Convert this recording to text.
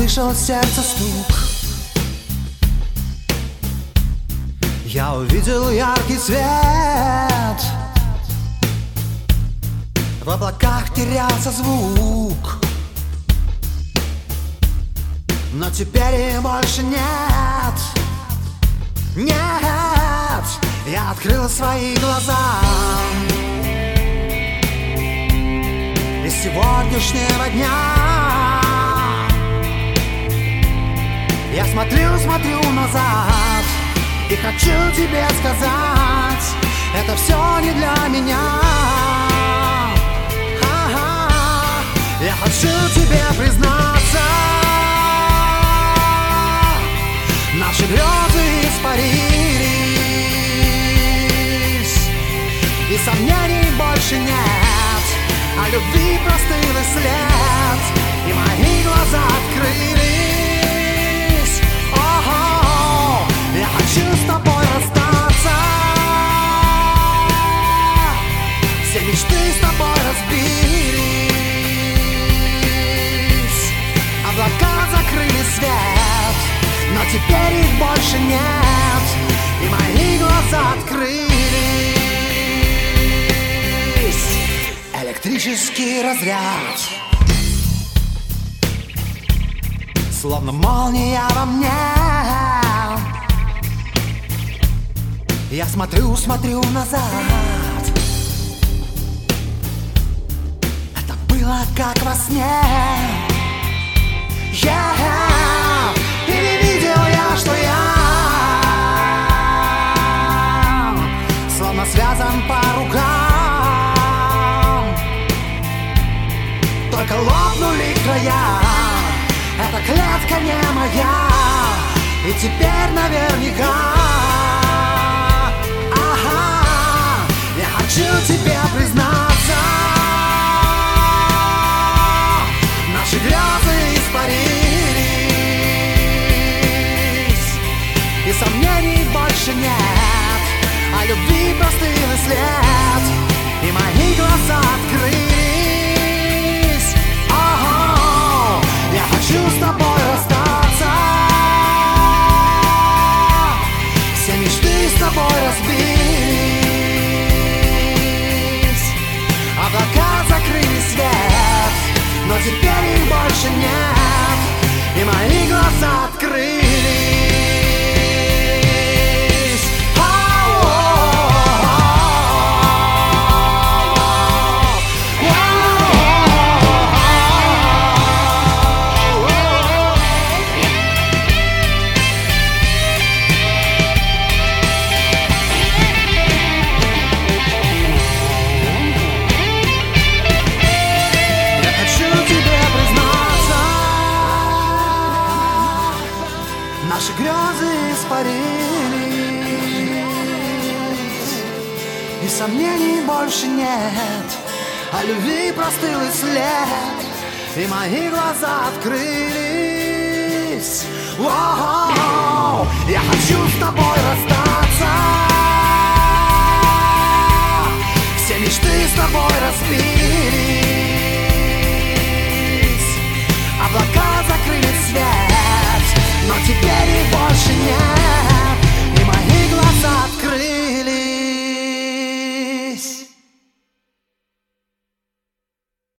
услышал сердце стук. Я увидел яркий свет. В облаках терялся звук, но теперь их больше нет. Нет, я открыл свои глаза. Из сегодняшнего дня я смотрю назад и хочу тебе сказать: это все не для меня. Я хочу тебе признаться, наши грезы испарились, и сомнений больше нет, а любви простыл и след, и мои глаза открылись. О-о-о, я хочу с тобой расстаться, все мечты с тобой разбились, облака закрыли свет, но теперь их больше нет, и мои глаза открылись. Электрический разряд, словно молния во мне. Я смотрю назад. Это было как во сне. И не видел я, что я словно связан по рукам. Только лопнули края, эта клетка не моя, и теперь наверняка я хочу тебе признаться, наши грезы испарились, и сомнений больше нет, а любви простыл и след, и мои глаза открылись. О-о-о, я хочу с тобой расстаться, все мечты с тобой разбились, облака закрыли свет, но теперь их больше нет, и мои глаза открылись. Наши грезы испарились, и сомнений больше нет, а любви простыл и след, и мои глаза открылись. О-о-о, я хочу с тобой расстаться,